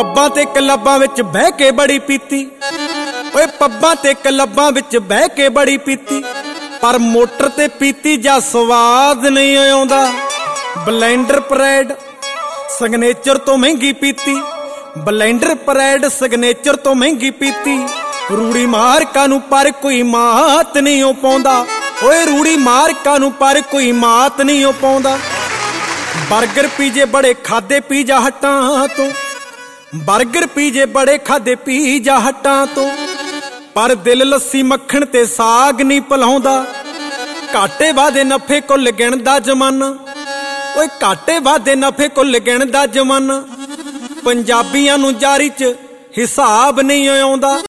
ਪੱਬਾਂ ਤੇ ਕਲੱਬਾਂ ਵਿੱਚ ਬਹਿ ਕੇ ਬੜੀ ਪੀਤੀ, ਓਏ ਪੱਬਾਂ ਤੇ ਕਲੱਬਾਂ ਵਿੱਚ ਬਹਿ ਕੇ ਬੜੀ ਪੀਤੀ, ਪਰ ਮੋਟਰ ਤੇ ਪੀਤੀ ਜਾਂ ਸਵਾਦ ਨਹੀਂ ਆਉਂਦਾ। ਬਲੈਂਡਰ ਪਰੈਡ ਸਿਗਨੇਚਰ ਤੋਂ ਮਹਿੰਗੀ ਪੀਤੀ, ਬਲੈਂਡਰ ਪਰੈਡ ਸਿਗਨੇਚਰ ਤੋਂ ਮਹਿੰਗੀ ਪੀਤੀ। ਰੂੜੀ ਮਾਰਕਾ ਨੂੰ ਪਰ ਕੋਈ ਮਾਤ ਨਹੀਂ ਉਹ ਪਾਉਂਦਾ, ਓਏ ਰੂੜੀ ਮਾਰਕਾ ਨੂੰ ਪਰ ਕੋਈ ਮਾਤ ਨਹੀਂ ਉਹ ਪਾਉਂਦਾ। ਬਰਗਰ ਪੀਜੇ ਬੜੇ ਖਾਦੇ ਪੀਜਾ ਹੱਟਾਂ ਤੋਂ, ਬਰਗਰ ਪੀਜੇ ਬੜੇ ਖਾਦੇ ਪੀਜਾ ਹੱਟਾਂ ਤੋਂ, ਪਰ ਦਿਲ ਲੱਸੀ ਮੱਖਣ ਤੇ ਸਾਗ ਨਹੀਂ ਭਲਾਉਂਦਾ। ਘਾਟੇ ਵਾਦੇ ਨਫੇ ਕੁੱਲ ਗਿਣਦਾ ਜ਼ਮਾਨਾ, ਓਏ ਘਾਟੇ ਵਾਦੇ ਨਫੇ ਕੁੱਲ ਗਿਣਦਾ ਜ਼ਮਾਨਾ। ਪੰਜਾਬੀਆਂ ਨੂੰ ਜਾਰੀ 'ਚ ਹਿਸਾਬ ਨਹੀਂ ਆਉਂਦਾ।